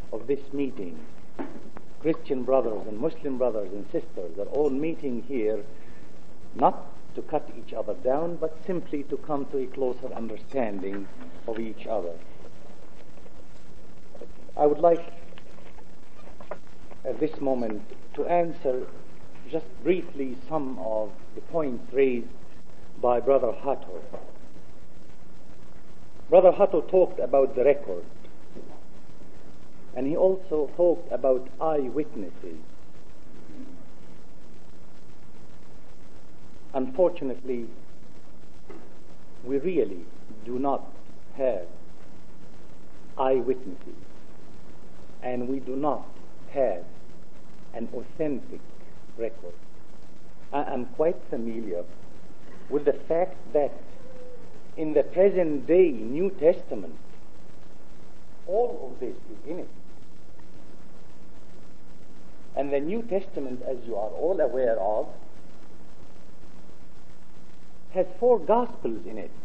of this meeting, Christian brothers and Muslim brothers and sisters are all meeting here not to cut each other down, but simply to come to a closer understanding of each other. I would like at this moment to answer just briefly some of the points raised by Brother Hatto. Brother Hatto talked about the record, and he also talked about eyewitnesses. Unfortunately, we really do not have eyewitnesses, and we do not have an authentic record. I am quite familiar with the fact that in the present day New Testament, all of this is in it. And the New Testament, as you are all aware of, has 4 Gospels in it.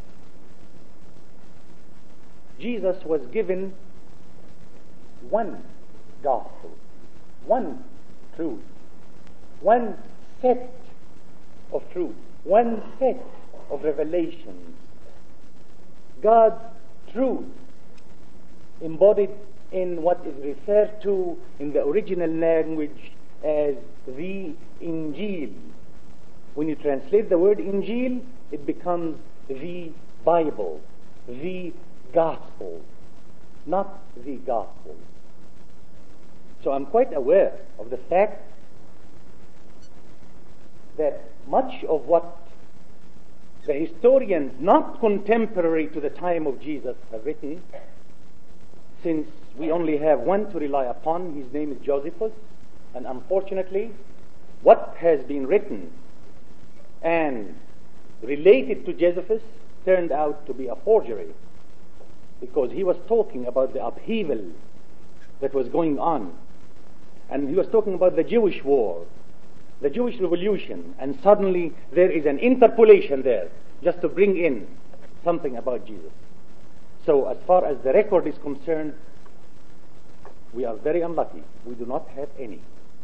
Jesus was given one Gospel, one truth, one set of truth, one set of revelations. God's truth embodied in what is referred to in the original language as the Injil. When you translate the word Injil, it becomes the Bible, the Gospel, not the Gospel. So I'm quite aware of the fact that much of what the historians not contemporary to the time of Jesus have written, since we only have one to rely upon, his name is Josephus, and unfortunately what has been written and related to Josephus turned out to be a forgery, because he was talking about the upheaval that was going on, and he was talking about the Jewish war, the Jewish revolution, and suddenly there is an interpolation there just to bring in something about Jesus. So as far as the record is concerned, we are very unlucky. We do not have any.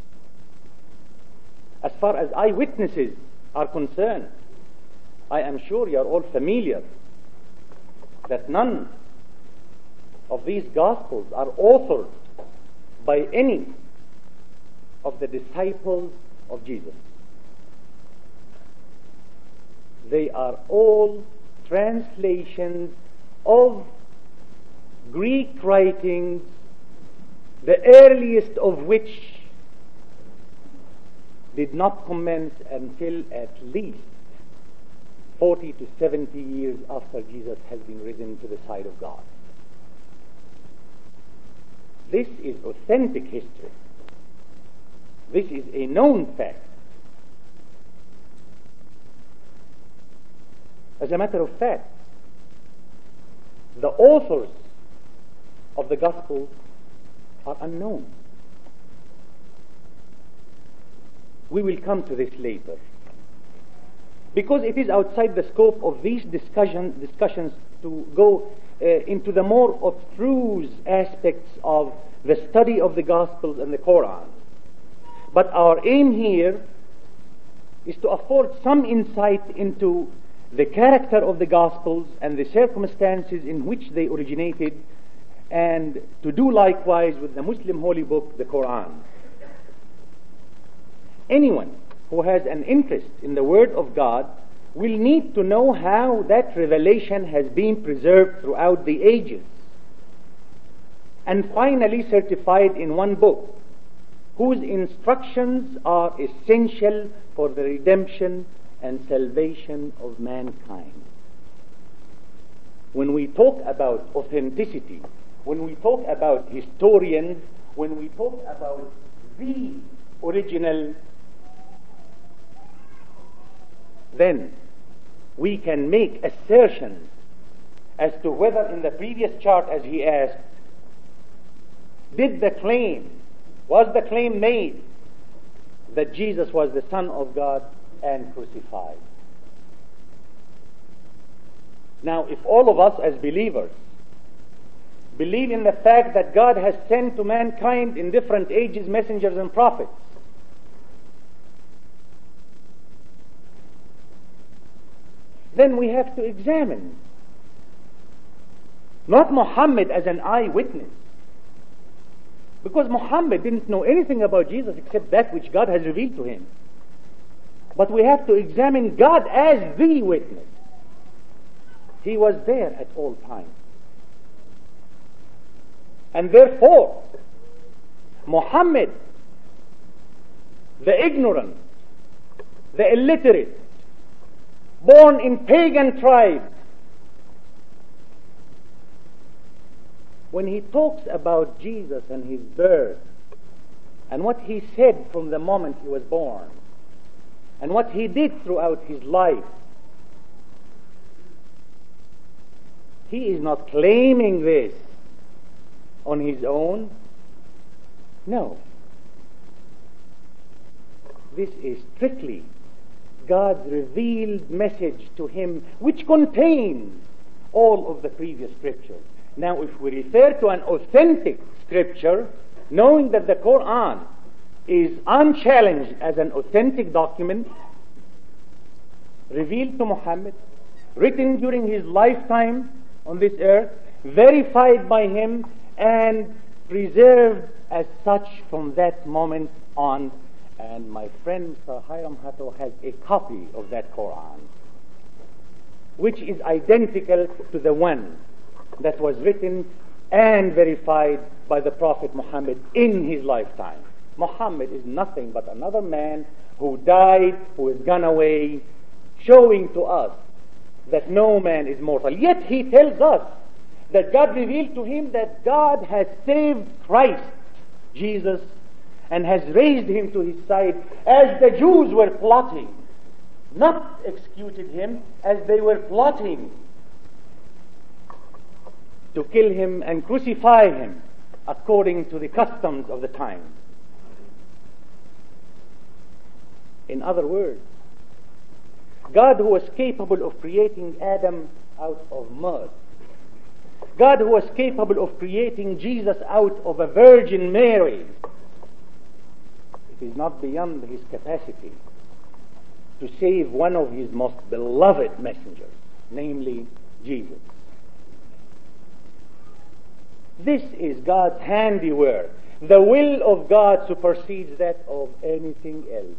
As far as eyewitnesses are concerned, I am sure you are all familiar that none of these Gospels are authored by any of the disciples of Jesus. They are all translations of Greek writings, the earliest of which did not commence until at least 40 to 70 years after Jesus has been risen to the side of God. This is authentic history. This is a known fact. As a matter of fact, the authors of the Gospels are unknown. We will come to this later, because it is outside the scope of these discussions to go into the more abstruse aspects of the study of the Gospels and the Quran. But our aim here is to afford some insight into the character of the Gospels and the circumstances in which they originated, and to do likewise with the Muslim holy book, the Quran. Anyone who has an interest in the Word of God will need to know how that revelation has been preserved throughout the ages, and finally certified in one book, whose instructions are essential for the redemption and salvation of mankind. When we talk about authenticity, when we talk about historians, when we talk about the original, then we can make assertions as to whether in the previous chart, as he asked, was the claim made that Jesus was the Son of God and crucified? Now, if all of us as believers believe in the fact that God has sent to mankind in different ages messengers and prophets. Then we have to examine not Muhammad as an eyewitness, because Muhammad didn't know anything about Jesus except that which God has revealed to him. But we have to examine God as the witness. He was there at all times. And therefore, Muhammad, the ignorant, the illiterate, born in pagan tribes, when he talks about Jesus and his birth, and what he said from the moment he was born, and what he did throughout his life, he is not claiming this on his own. No. This is strictly God's revealed message to him, which contains all of the previous scriptures. Now, if we refer to an authentic scripture, knowing that the Quran is unchallenged as an authentic document, revealed to Muhammad, written during his lifetime on this earth, verified by him, and preserved as such from that moment on. And my friend Sir Hiram Hatto has a copy of that Quran, which is identical to the one that was written and verified by the Prophet Muhammad in his lifetime. Muhammad is nothing but another man who died, who has gone away, showing to us that no man is mortal. Yet he tells us that God revealed to him that God has saved Christ, Jesus, and has raised him to his side as the Jews were plotting, not executed him, as they were plotting to kill him and crucify him according to the customs of the time. In other words, God, who was capable of creating Adam out of mud, God, who was capable of creating Jesus out of a Virgin Mary, it is not beyond his capacity to save one of his most beloved messengers, namely Jesus. This is God's handiwork. The will of God supersedes that of anything else.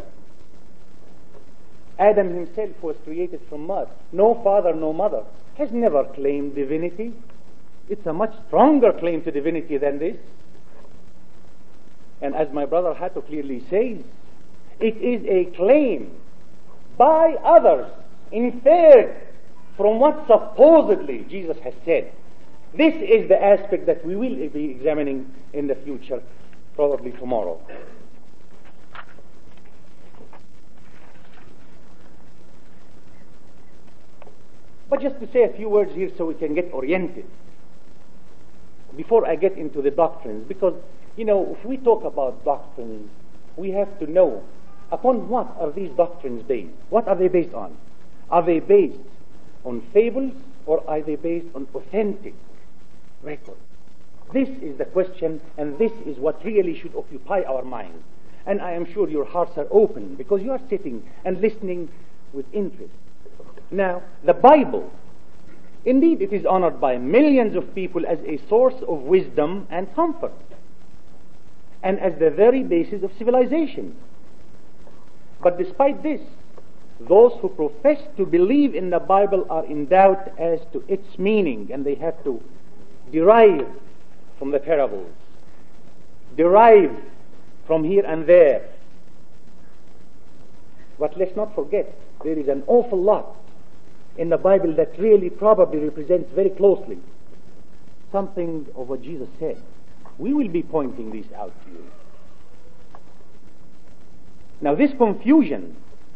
Adam himself was created from mud. No father, no mother has never claimed divinity. It's a much stronger claim to divinity than this. And as my brother Hatto clearly says, it is a claim by others inferred from what supposedly Jesus has said. This is the aspect that we will be examining in the future, probably tomorrow. But just to say a few words here so we can get oriented before I get into the doctrines, because, if we talk about doctrines, we have to know upon what are these doctrines based? What are they based on? Are they based on fables, or are they based on authentic records? This is the question, and this is what really should occupy our minds. And I am sure your hearts are open, because you are sitting and listening with interest. Now, the Bible, indeed, it is honored by millions of people as a source of wisdom and comfort, and as the very basis of civilization. But despite this, those who profess to believe in the Bible are in doubt as to its meaning, and they have to derive from the parables, derive from here and there. But let's not forget, there is an awful lot in the Bible that really probably represents very closely something of what Jesus said. We will be pointing these out to you. Now, this confusion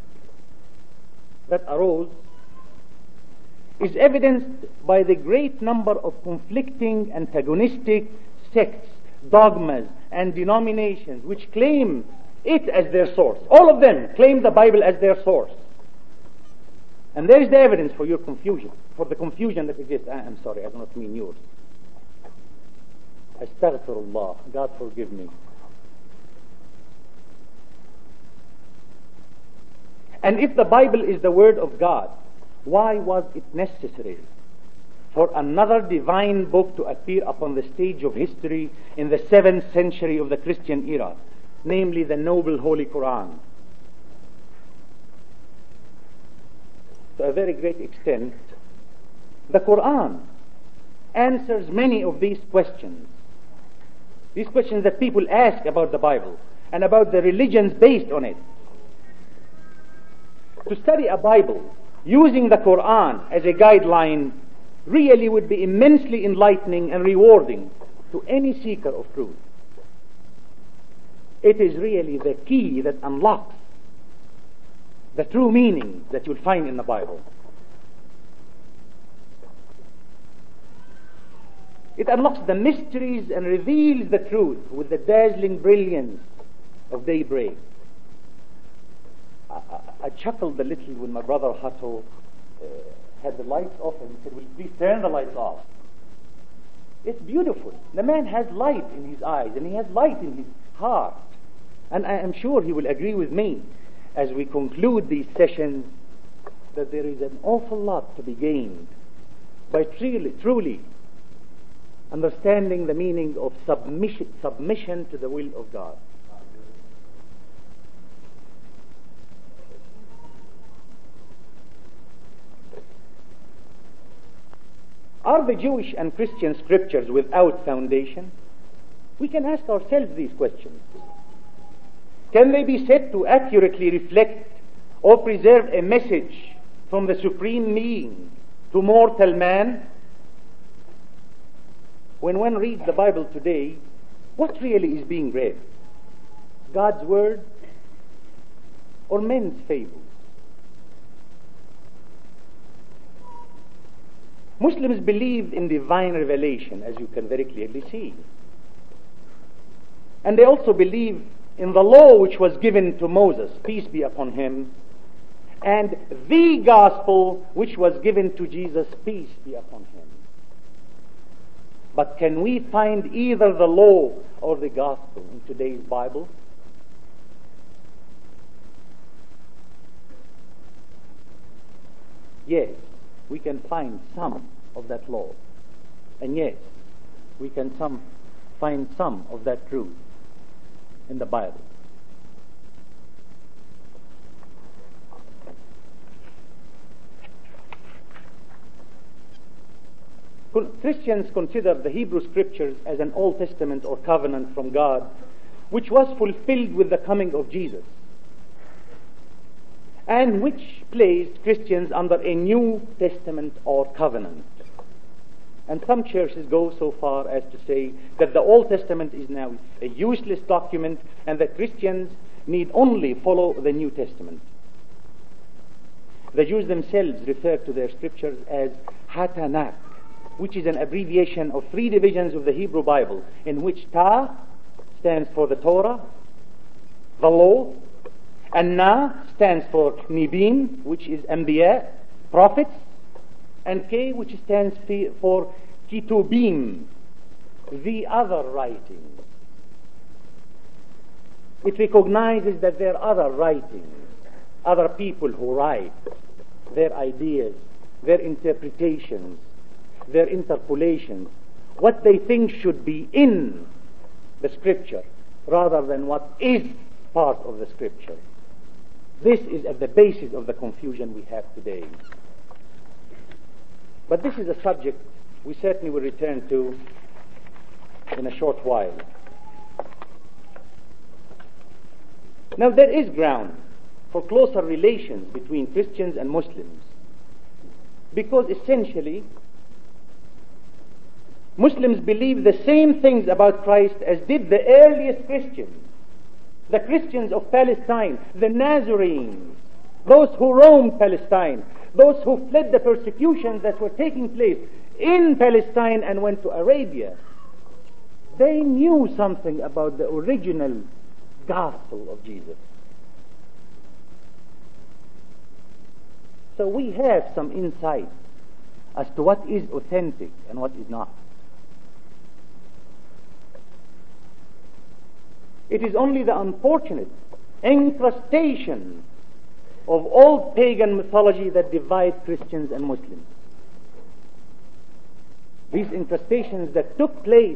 that arose is evidenced by the great number of conflicting, antagonistic sects, dogmas, and denominations which claim it as their source. All of them claim the Bible as their source. And there is the evidence for your confusion, for the confusion that exists. I'm sorry, I do not mean yours. Astaghfirullah. God forgive me. And if the Bible is the Word of God, why was it necessary for another divine book to appear upon the stage of history in the 7th century of the Christian era, namely the noble Holy Quran? To a very great extent, the Quran answers many of these questions that people ask about the Bible and about the religions based on it. To study a Bible using the Quran as a guideline really would be immensely enlightening and rewarding to any seeker of truth. It is really the key that unlocks the true meaning that you'll find in the Bible. It unlocks the mysteries and reveals the truth with the dazzling brilliance of daybreak. I chuckled a little when my brother Hato had the lights off and he said, "Will you please turn the lights off?" It's beautiful. The man has light in his eyes and he has light in his heart. And I am sure he will agree with me as we conclude these sessions that there is an awful lot to be gained by truly understanding the meaning of submission to the will of God. Are the Jewish and Christian scriptures without foundation? We can ask ourselves these questions. Can they be said to accurately reflect or preserve a message from the Supreme Being to mortal man? When one reads the Bible today, what really is being read? God's Word or men's fables? Muslims believe in divine revelation, as you can very clearly see. And they also believe in the law which was given to Moses, peace be upon him, and the gospel which was given to Jesus, peace be upon him. But can we find either the law or the gospel in today's Bible? Yes, we can find some of that law. And yes, we can find some of that truth in the Bible. Christians consider the Hebrew Scriptures as an Old Testament or covenant from God, which was fulfilled with the coming of Jesus, and which placed Christians under a New Testament or covenant. And some churches go so far as to say that the Old Testament is now a useless document and that Christians need only follow the New Testament. The Jews themselves refer to their scriptures as Hatanakh, which is an abbreviation of 3 divisions of the Hebrew Bible, in which Ta stands for the Torah, the law, and Na stands for Nibim, which is Anbiya, prophets, and K, which stands for Kitubim, the other writings. It recognizes that there are other writings, other people who write their ideas, their interpretations, their interpolations, what they think should be in the Scripture rather than what is part of the Scripture. This is at the basis of the confusion we have today. But this is a subject we certainly will return to in a short while. Now, there is ground for closer relations between Christians and Muslims, because essentially Muslims believe the same things about Christ as did the earliest Christians, the Christians of Palestine, the Nazarenes, those who roamed Palestine, those who fled the persecutions that were taking place in Palestine and went to Arabia. They knew something about the original gospel of Jesus. So we have some insight as to what is authentic and what is not. It is only the unfortunate incrustation of old pagan mythology that divide Christians and Muslims. These incrustations that took place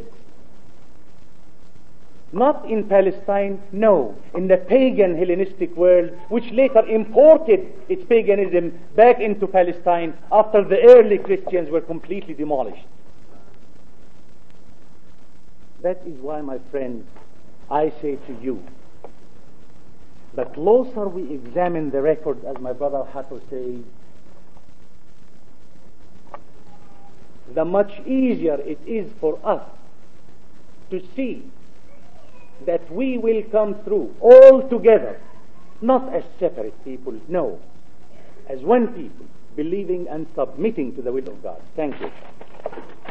not in Palestine, no, in the pagan Hellenistic world, which later imported its paganism back into Palestine after the early Christians were completely demolished. That is why, my friends, I say to you, the closer we examine the record, as my brother Hatto says, the much easier it is for us to see that we will come through all together, not as separate people, no, as one people, believing and submitting to the will of God. Thank you.